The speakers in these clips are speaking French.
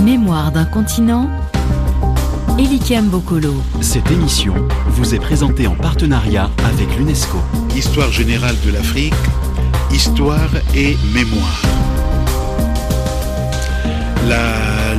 Mémoire d'un continent, Elikem Bokolo. Cette émission vous est présentée en partenariat avec l'UNESCO. Histoire générale de l'Afrique, histoire et mémoire. La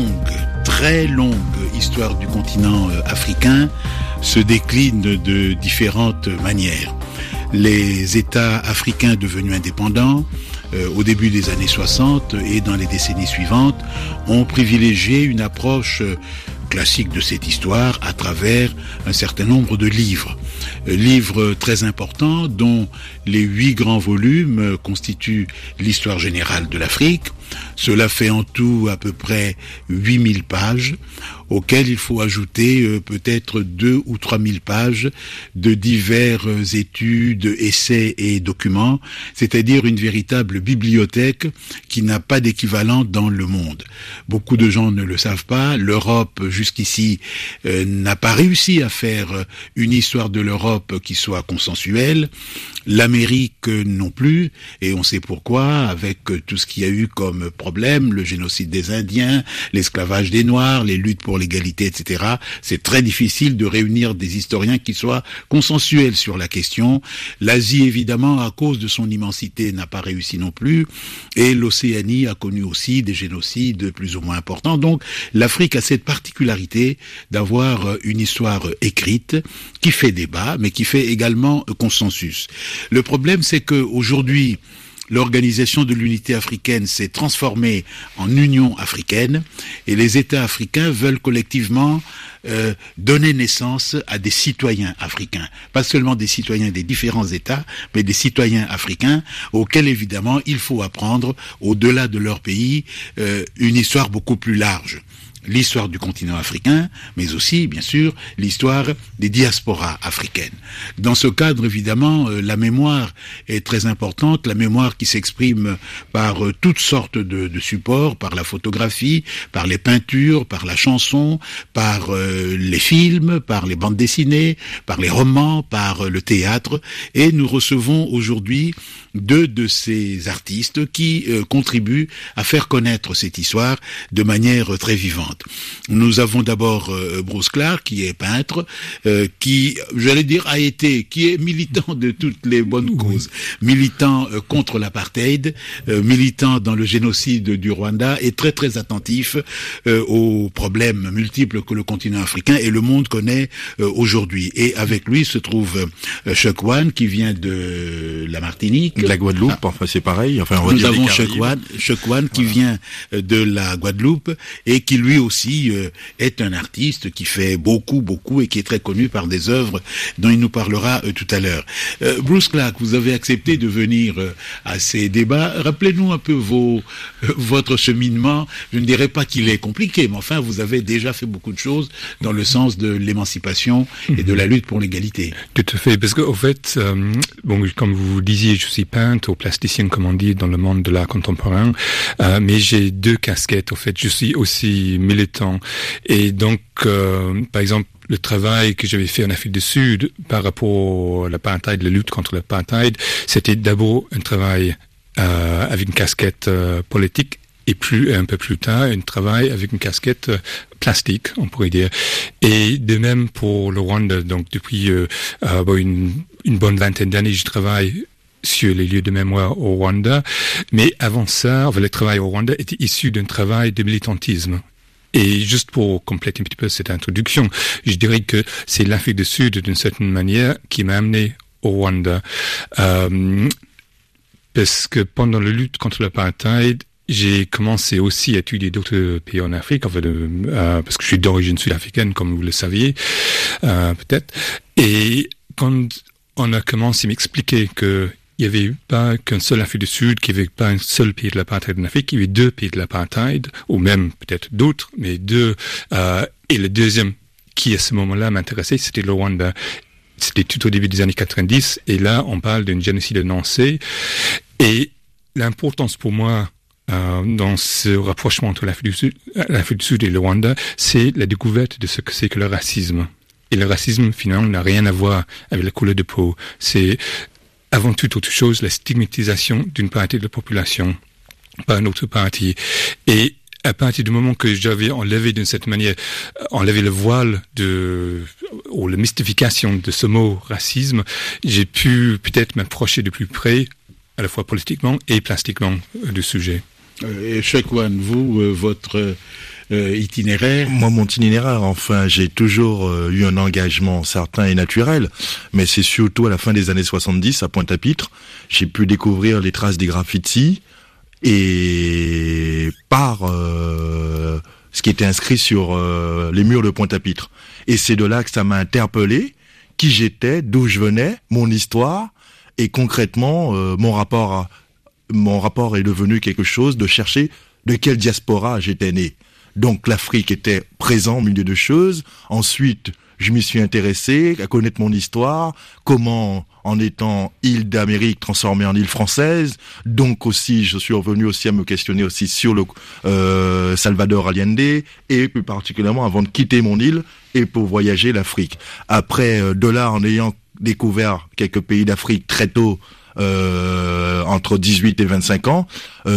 très longue histoire du continent africain se décline de différentes manières. Les États africains devenus indépendants, au début des années 60 et dans les décennies suivantes, ont privilégié une approche classique de cette histoire à travers un certain nombre de livres. Livres très importants dont les 8 grands volumes constituent l'histoire générale de l'Afrique. Cela fait en tout à peu près 8000 pages, auxquelles il faut ajouter peut-être 2 ou 3000 pages de diverses études, essais et documents, c'est-à-dire une véritable bibliothèque qui n'a pas d'équivalent dans le monde. Beaucoup de gens ne le savent pas. L'Europe, jusqu'ici, n'a pas réussi à faire une histoire de l'Europe qui soit consensuelle. L'Amérique non plus, et on sait pourquoi, avec tout ce qu'il y a eu comme problème, le génocide des Indiens, l'esclavage des Noirs, les luttes pour l'égalité, etc. C'est très difficile de réunir des historiens qui soient consensuels sur la question. L'Asie, évidemment, à cause de son immensité, n'a pas réussi non plus, et l'Océanie a connu aussi des génocides plus ou moins importants. Donc, l'Afrique a cette particularité d'avoir une histoire écrite qui fait débat, mais qui fait également consensus. Le problème, c'est qu'aujourd'hui, l'Organisation de l'Unité africaine s'est transformée en Union africaine et les États africains veulent collectivement donner naissance à des citoyens africains. Pas seulement des citoyens des différents États, mais des citoyens africains auxquels, évidemment, il faut apprendre, au-delà de leur pays, une histoire beaucoup plus large. L'histoire du continent africain, mais aussi, bien sûr, l'histoire des diasporas africaines. Dans ce cadre, évidemment, la mémoire est très importante, la mémoire qui s'exprime par toutes sortes de supports, par la photographie, par les peintures, par la chanson, par les films, par les bandes dessinées, par les romans, par le théâtre, et nous recevons aujourd'hui 2 de ces artistes qui contribuent à faire connaître cette histoire de manière très vivante. Nous avons d'abord Bruce Clark, qui est peintre, qui, j'allais dire, qui est militant de toutes les bonnes causes, militant contre l'apartheid, militant dans le génocide du Rwanda, et très très attentif aux problèmes multiples que le continent africain et le monde connaît aujourd'hui. Et avec lui se trouve Chekwan, qui vient de la Martinique. De la Guadeloupe, enfin c'est pareil. Enfin, on va nous avons Chekwan qui vient de la Guadeloupe et qui lui aussi est un artiste qui fait beaucoup et qui est très connu par des œuvres dont il nous parlera tout à l'heure. Bruce Clark, vous avez accepté de venir à ces débats. Rappelez-nous un peu votre cheminement. Je ne dirais pas qu'il est compliqué, mais enfin vous avez déjà fait beaucoup de choses dans le sens de l'émancipation et de la lutte pour l'égalité. Tout à fait, parce qu'au fait, comme vous disiez, je suis peintre ou plasticien, comme on dit dans le monde de l'art contemporain, mais j'ai 2 casquettes. Au fait, je suis aussi militant, et donc, par exemple, le travail que j'avais fait en Afrique du Sud par rapport à l'apartheid, la lutte contre l'apartheid, c'était d'abord un travail avec une casquette politique, et un peu plus tard, un travail avec une casquette plastique, on pourrait dire. Et de même pour le Rwanda. Donc depuis une bonne vingtaine d'années, je travaille sur les lieux de mémoire au Rwanda. Mais avant ça, le travail au Rwanda était issu d'un travail de militantisme. Et juste pour compléter un petit peu cette introduction, je dirais que c'est l'Afrique du Sud, d'une certaine manière, qui m'a amené au Rwanda. Parce que pendant la lutte contre l'apartheid, j'ai commencé aussi à étudier d'autres pays en Afrique, parce que je suis d'origine sud-africaine, comme vous le saviez, peut-être. Et quand on a commencé à m'expliquer que il n'y avait pas qu'un seul Afrique du Sud, qu'il n'y avait pas un seul pays de l'apartheid en Afrique, il y avait 2 pays de l'apartheid, ou même peut-être d'autres, mais 2. Et le deuxième qui, à ce moment-là, m'intéressait, c'était le Rwanda. C'était tout au début des années 90, et là, on parle d'un génocide annoncé. Et l'importance pour moi, dans ce rapprochement entre l'Afrique du Sud et le Rwanda, c'est la découverte de ce que c'est que le racisme. Et le racisme, finalement, n'a rien à voir avec la couleur de peau. C'est avant toute autre chose la stigmatisation d'une partie de la population par une autre partie. Et à partir du moment que j'avais enlevé d'une certaine manière, enlevé le voile ou la mystification de ce mot racisme, j'ai pu peut-être m'approcher de plus près, à la fois politiquement et plastiquement, du sujet. Et Chekwan, vous, votre itinéraire? Moi, mon itinéraire, enfin, j'ai toujours eu un engagement certain et naturel, mais c'est surtout à la fin des années 70, à Pointe-à-Pitre, j'ai pu découvrir les traces des graffitis, et par ce qui était inscrit sur les murs de Pointe-à-Pitre. Et c'est de là que ça m'a interpellé, qui j'étais, d'où je venais, mon histoire, et concrètement, mon rapport est devenu quelque chose de chercher de quelle diaspora j'étais né. Donc l'Afrique était présente au milieu de choses. Ensuite, je m'y suis intéressé à connaître mon histoire, comment, en étant île d'Amérique transformée en île française. Donc aussi, je suis revenu aussi à me questionner aussi sur le Salvador Allende, et plus particulièrement avant de quitter mon île et pour voyager l'Afrique. Après, de là, en ayant découvert quelques pays d'Afrique très tôt, entre 18 et 25 ans,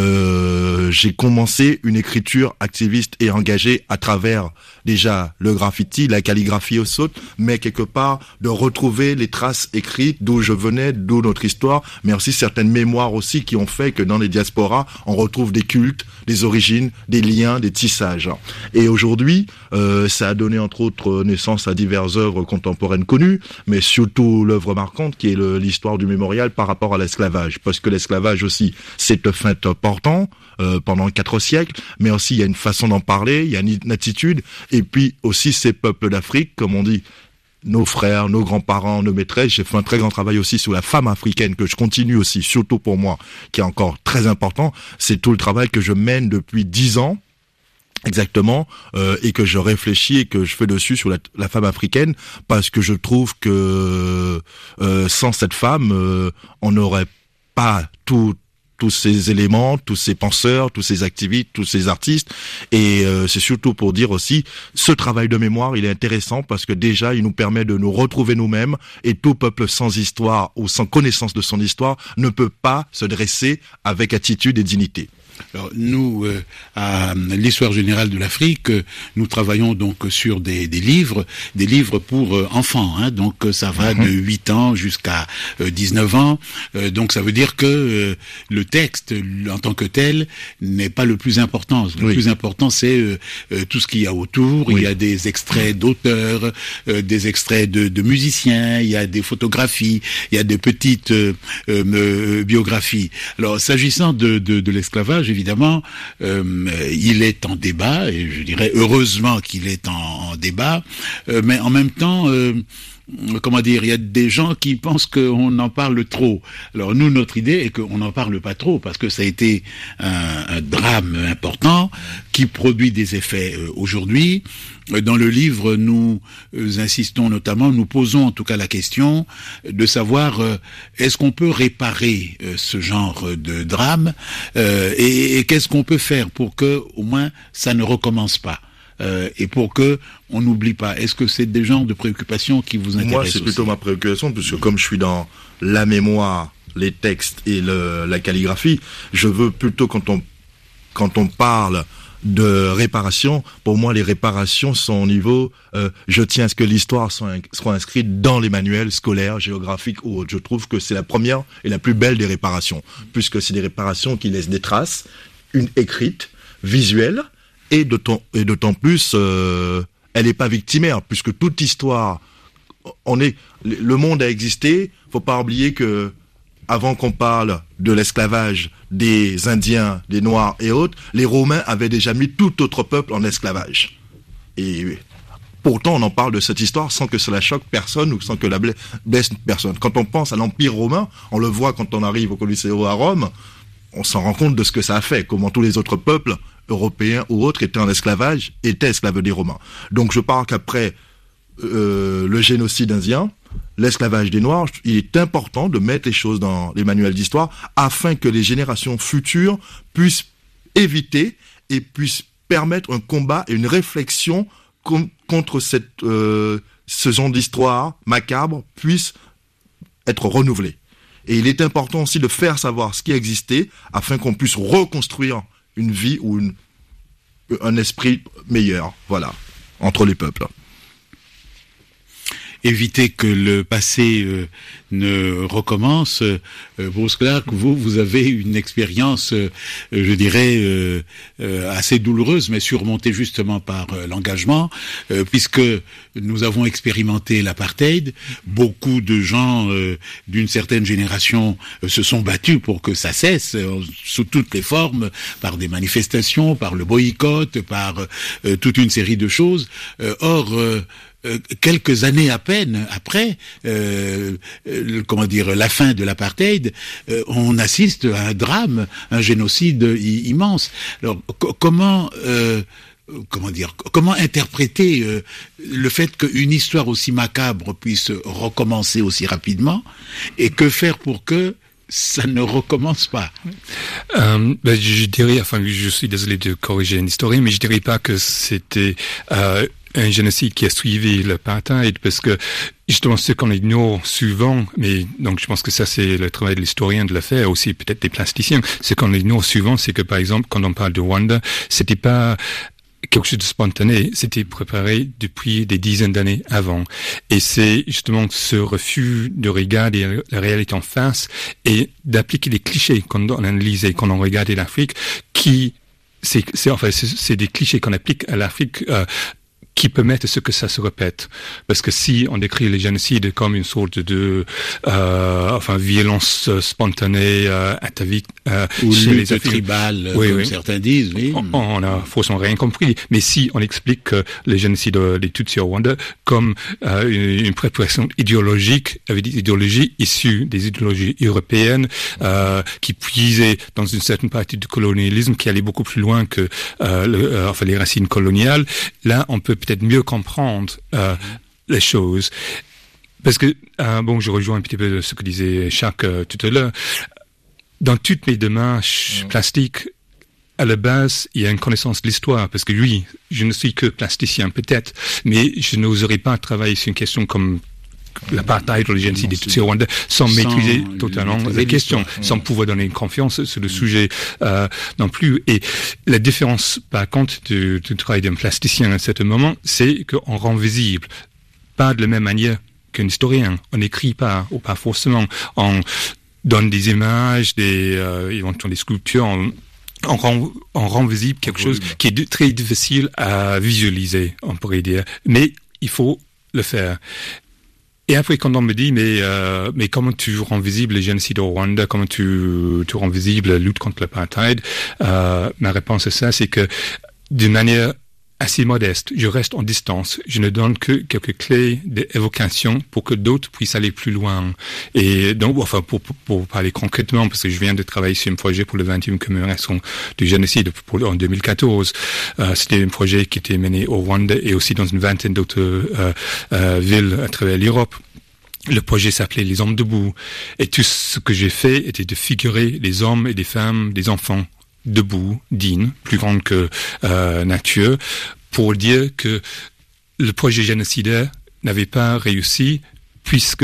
j'ai commencé une écriture activiste et engagée à travers déjà le graffiti, la calligraphie au saut, mais quelque part de retrouver les traces écrites d'où je venais, d'où notre histoire, mais aussi certaines mémoires aussi qui ont fait que dans les diasporas, on retrouve des cultes, des origines, des liens, des tissages. Et aujourd'hui, ça a donné entre autres naissance à diverses œuvres contemporaines connues, mais surtout l'œuvre marquante qui est l'histoire du mémorial par rapport à l'esclavage, parce que l'esclavage aussi, c'est un fait important pendant 4 siècles, mais aussi il y a une façon d'en parler, il y a une attitude, et puis aussi ces peuples d'Afrique, comme on dit, nos frères, nos grands-parents, nos maîtresses. J'ai fait un très grand travail aussi sur la femme africaine, que je continue aussi, surtout pour moi, qui est encore très important. C'est tout le travail que je mène depuis 10 ans, exactement, et que je réfléchis et que je fais dessus sur la femme africaine, parce que je trouve que sans cette femme, on n'aurait pas tous ces éléments, tous ces penseurs, tous ces activistes, tous ces artistes. Et c'est surtout pour dire aussi, ce travail de mémoire, il est intéressant parce que déjà, il nous permet de nous retrouver nous-mêmes, et tout peuple sans histoire ou sans connaissance de son histoire ne peut pas se dresser avec attitude et dignité. Alors, nous, à l'Histoire générale de l'Afrique, nous travaillons donc sur des livres pour enfants, hein, donc ça va de 8 ans jusqu'à 19 ans, donc ça veut dire que le texte en tant que tel n'est pas le plus important. Le plus important, c'est tout ce qu'il y a autour. Il y a des extraits d'auteurs, des extraits de musiciens, il y a des photographies, il y a des petites biographies. Alors, s'agissant de l'esclavage, évidemment, il est en débat, et je dirais heureusement qu'il est en débat, mais en même temps, comment dire, il y a des gens qui pensent qu'on en parle trop. Alors nous, notre idée est qu'on n'en parle pas trop, parce que ça a été un drame important qui produit des effets aujourd'hui. Dans le livre, nous insistons notamment, nous posons en tout cas la question de savoir est-ce qu'on peut réparer ce genre de drame, et qu'est-ce qu'on peut faire pour que au moins ça ne recommence pas. Et pour que on n'oublie pas. Est-ce que c'est des genres de préoccupations qui vous intéressent? Moi, c'est plutôt ma préoccupation, puisque comme je suis dans la mémoire, les textes et la calligraphie, je veux plutôt quand on parle de réparation, pour moi les réparations sont au niveau je tiens à ce que l'histoire soit inscrite dans les manuels scolaires, géographiques ou autres. Je trouve que c'est la première et la plus belle des réparations, puisque c'est des réparations qui laissent des traces, une écrite, visuelle, et d'autant plus elle n'est pas victimaire, puisque toute histoire, le monde a existé. Faut pas oublier que avant qu'on parle de l'esclavage des Indiens, des Noirs et autres, les Romains avaient déjà mis tout autre peuple en esclavage. Et pourtant, on en parle de cette histoire sans que cela choque personne ou sans que la blesse personne. Quand on pense à l'Empire romain, on le voit quand on arrive au Colosseo à Rome, on s'en rend compte de ce que ça a fait, comment tous les autres peuples européens ou autres étaient en esclavage, étaient esclaves des Romains. Donc je parle qu'après le génocide indien, l'esclavage des Noirs, il est important de mettre les choses dans les manuels d'histoire afin que les générations futures puissent éviter et puissent permettre un combat et une réflexion contre ce genre d'histoire macabre puisse être renouvelée. Et il est important aussi de faire savoir ce qui existait afin qu'on puisse reconstruire une vie ou un esprit meilleur, voilà, entre les peuples. Éviter que le passé ne recommence. Bruce Clark, vous avez une expérience, je dirais, assez douloureuse, mais surmontée justement par l'engagement, puisque nous avons expérimenté l'apartheid. Beaucoup de gens d'une certaine génération se sont battus pour que ça cesse, sous toutes les formes, par des manifestations, par le boycott, par toute une série de choses. Or, quelques années à peine après, la fin de l'apartheid, on assiste à un drame, un génocide immense. Alors, comment interpréter le fait qu'une histoire aussi macabre puisse recommencer aussi rapidement, et que faire pour que ça ne recommence pas? Je dirais, je suis désolé de corriger une historien, mais je dirais pas que c'était un génocide qui a suivi l'apartheid, parce que justement ce qu'on ignore souvent, mais donc je pense que ça c'est le travail de l'historien de le faire, aussi peut-être des plasticiens, ce qu'on ignore souvent, c'est que par exemple quand on parle de Rwanda, c'était pas quelque chose de spontané, c'était préparé depuis des dizaines d'années avant. Et c'est justement ce refus de regarder la réalité en face et d'appliquer des clichés quand on analysait, quand on regardait l'Afrique, c'est des clichés qu'on applique à l'Afrique, qui permettent ce que ça se répète. Parce que si on décrit les génocides comme une sorte de violence spontanée, atavique, ou chez lutte les Africains, tribale, comme certains disent, oui. On a forcément rien compris. Mais si on explique les génocides des Tutsis au Rwanda comme une préparation idéologique, avec des idéologies issues des idéologies européennes, qui puisaient dans une certaine partie du colonialisme, qui allait beaucoup plus loin que les racines coloniales, là on peut peut-être mieux comprendre les choses. Parce que, je rejoins un petit peu ce que disait Jacques tout à l'heure. Dans toutes mes démarches plastiques, à la base, il y a une connaissance de l'histoire. Parce que oui, je ne suis que plasticien peut-être, mais je n'oserais pas travailler sur une question comme l'apartheid ou le génocide des Tutsis au Rwanda sans maîtriser totalement la question, sans pouvoir donner une confiance sur le sujet non plus. Et la différence, par contre, du travail d'un plasticien à certain moment, c'est qu'on rend visible, pas de la même manière qu'un historien. On n'écrit pas, ou pas forcément. On donne des images, éventuellement des sculptures, on rend visible quelque chose qui est très difficile à visualiser, on pourrait dire. Mais il faut le faire. Et après, quand on me dit, mais comment tu rends visible les génocides au Rwanda, comment tu rends visible la lutte contre l'apartheid, ma réponse à ça, c'est que d'une manière assez modeste, je reste en distance, je ne donne que quelques clés d'évocation pour que d'autres puissent aller plus loin. Et donc, pour parler concrètement, parce que je viens de travailler sur un projet pour le 20e commémoration du génocide en 2014. C'était un projet qui était mené au Rwanda et aussi dans une vingtaine d'autres villes à travers l'Europe. Le projet s'appelait Les Hommes debout. Et tout ce que j'ai fait était de figurer des hommes et des femmes, des enfants debout, dignes, plus grands que nature, pour dire que le projet génocidaire n'avait pas réussi puisque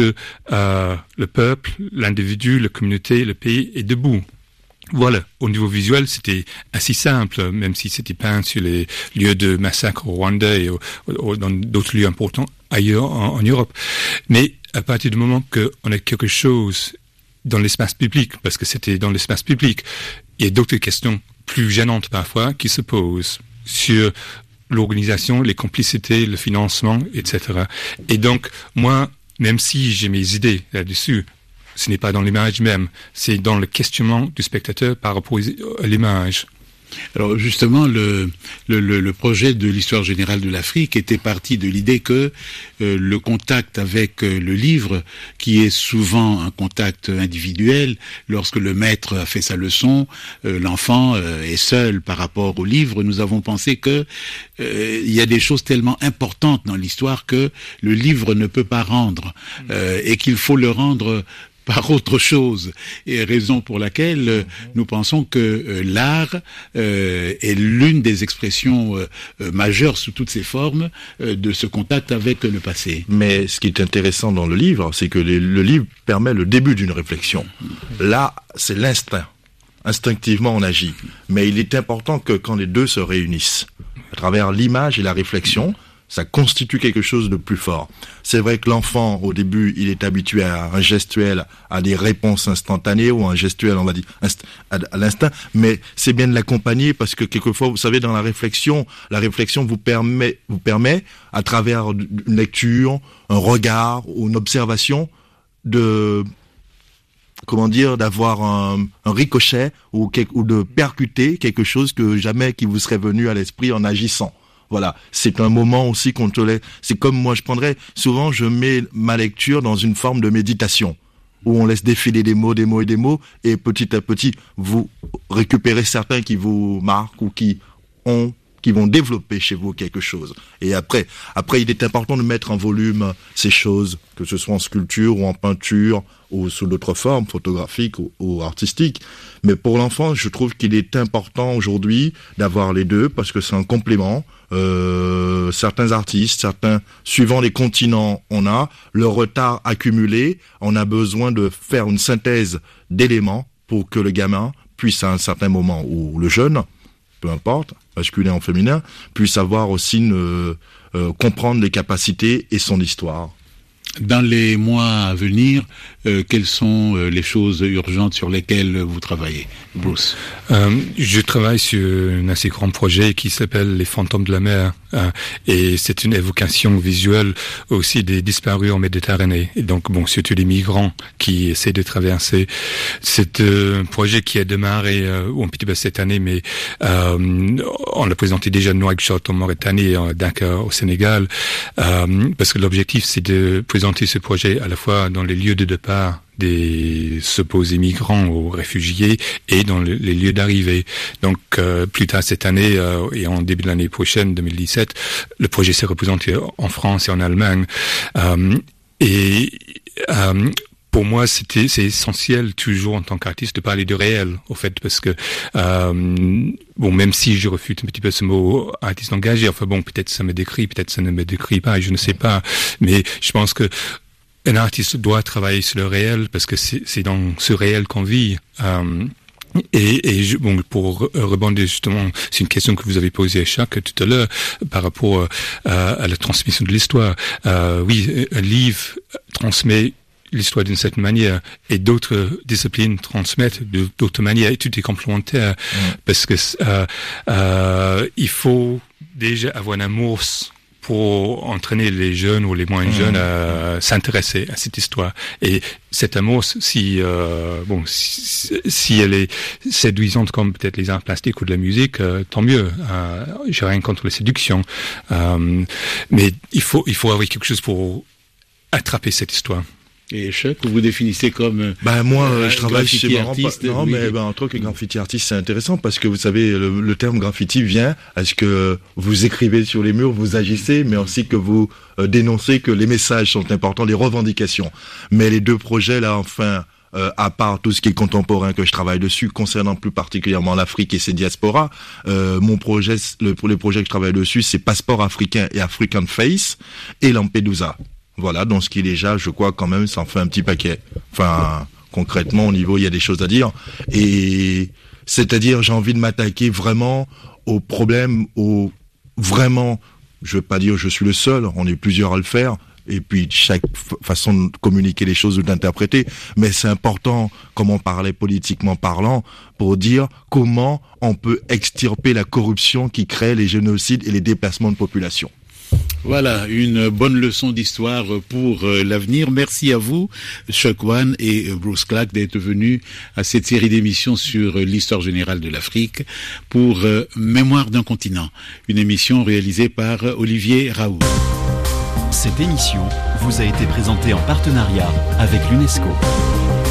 le peuple, l'individu, la communauté, le pays est debout. Voilà, au niveau visuel, c'était assez simple, même si c'était peint sur les lieux de massacre au Rwanda et dans d'autres lieux importants ailleurs en Europe. Mais à partir du moment qu'on a quelque chose dans l'espace public, parce que c'était dans l'espace public, il y a d'autres questions plus gênantes parfois qui se posent sur l'organisation, les complicités, le financement, etc. Et donc, moi, même si j'ai mes idées là-dessus, ce n'est pas dans l'image même, c'est dans le questionnement du spectateur par rapport à l'image. Alors justement, le projet de l'histoire générale de l'Afrique était parti de l'idée que le contact avec le livre, qui est souvent un contact individuel, lorsque le maître a fait sa leçon, l'enfant est seul par rapport au livre. Nous avons pensé que il y a des choses tellement importantes dans l'histoire que le livre ne peut pas rendre, et qu'il faut le rendre par autre chose, et raison pour laquelle nous pensons que l'art est l'une des expressions majeures sous toutes ses formes de ce contact avec le passé. Mais ce qui est intéressant dans le livre, c'est que le livre permet le début d'une réflexion. Là, c'est l'instinct. Instinctivement, on agit. Mais il est important que quand les deux se réunissent, à travers l'image et la réflexion, ça constitue quelque chose de plus fort. C'est vrai que l'enfant, au début, il est habitué à un gestuel, à des réponses instantanées, ou un gestuel, on va dire, à l'instinct, mais c'est bien de l'accompagner parce que quelquefois, vous savez, dans la réflexion vous permet, à travers une lecture, un regard ou une observation, d'avoir un ricochet ou de percuter quelque chose que jamais qui vous serait venu à l'esprit en agissant. Voilà, c'est un moment aussi qu'on te laisse. C'est comme moi, souvent je mets ma lecture dans une forme de méditation, où on laisse défiler des mots, et petit à petit, vous récupérez certains qui vous marquent ou qui vont développer chez vous quelque chose. Et après, il est important de mettre en volume ces choses, que ce soit en sculpture ou en peinture, ou sous d'autres formes, photographiques ou artistiques. Mais pour l'enfant, je trouve qu'il est important aujourd'hui d'avoir les deux, parce que c'est un complément. Certains artistes, suivant les continents, on a le retard accumulé, on a besoin de faire une synthèse d'éléments pour que le gamin puisse à un certain moment, ou le jeune, peu importe, masculin ou féminin, puisse avoir aussi comprendre les capacités et son histoire. Dans les mois à venir, quelles sont les choses urgentes sur lesquelles vous travaillez, Bruce? Je travaille sur un assez grand projet qui s'appelle Les Fantômes de la mer, et c'est une évocation visuelle aussi des disparus en Méditerranée. Et donc, surtout les migrants qui essaient de traverser. C'est un projet qui a démarré un petit peu cette année, mais on l'a présenté déjà à Nouakchott en Mauritanie et à Dakar au Sénégal, parce que l'objectif c'est de présenter ce projet à la fois dans les lieux de départ des supposés migrants ou réfugiés et dans les lieux d'arrivée. Donc plus tard cette année et en début de l'année prochaine, 2017, le projet s'est représenté en France et en Allemagne. Pour moi, c'est essentiel toujours en tant qu'artiste de parler de réel, au fait, parce que même si je refute un petit peu ce mot artiste engagé, peut-être ça me décrit, peut-être ça ne me décrit pas, je ne sais pas, mais je pense que un artiste doit travailler sur le réel parce que c'est dans ce réel qu'on vit. Pour rebondir justement, c'est une question que vous avez posée à Jacques tout à l'heure par rapport à la transmission de l'histoire. Oui, un livre transmet l'histoire d'une certaine manière et d'autres disciplines transmettent d'autres manières et tout est complémentaire parce que il faut déjà avoir une amorce pour entraîner les jeunes ou les moins jeunes à s'intéresser à cette histoire. Et cette amorce, si elle est séduisante comme peut-être les arts plastiques ou de la musique, tant mieux. J'ai rien contre la séduction, mais il faut avoir quelque chose pour attraper cette histoire. Et Chuck, vous définissez comme moi je travaille chez artiste. Non, mais en tant que graffiti artiste, c'est intéressant parce que vous savez le terme graffiti vient à ce que vous écrivez sur les murs, vous agissez, mais aussi que vous dénoncez que les messages sont importants, les revendications. Mais les deux projets là, à part tout ce qui est contemporain que je travaille dessus, concernant plus particulièrement l'Afrique et ses diasporas, mon projet, le projet que je travaille dessus, c'est Passeport africain et African Face et Lampedusa. Voilà, donc ce qui est déjà, je crois quand même, ça en fait un petit paquet. Concrètement, au niveau, il y a des choses à dire. Et c'est-à-dire, j'ai envie de m'attaquer vraiment aux problèmes, vraiment, je veux pas dire je suis le seul, on est plusieurs à le faire, et puis chaque façon de communiquer les choses ou d'interpréter, mais c'est important, comme on parlait politiquement parlant, pour dire comment on peut extirper la corruption qui crée les génocides et les déplacements de population. Voilà, une bonne leçon d'histoire pour l'avenir. Merci à vous, Chuck Wan et Bruce Clark, d'être venus à cette série d'émissions sur l'histoire générale de l'Afrique pour Mémoire d'un continent, une émission réalisée par Olivier Raoult. Cette émission vous a été présentée en partenariat avec l'UNESCO.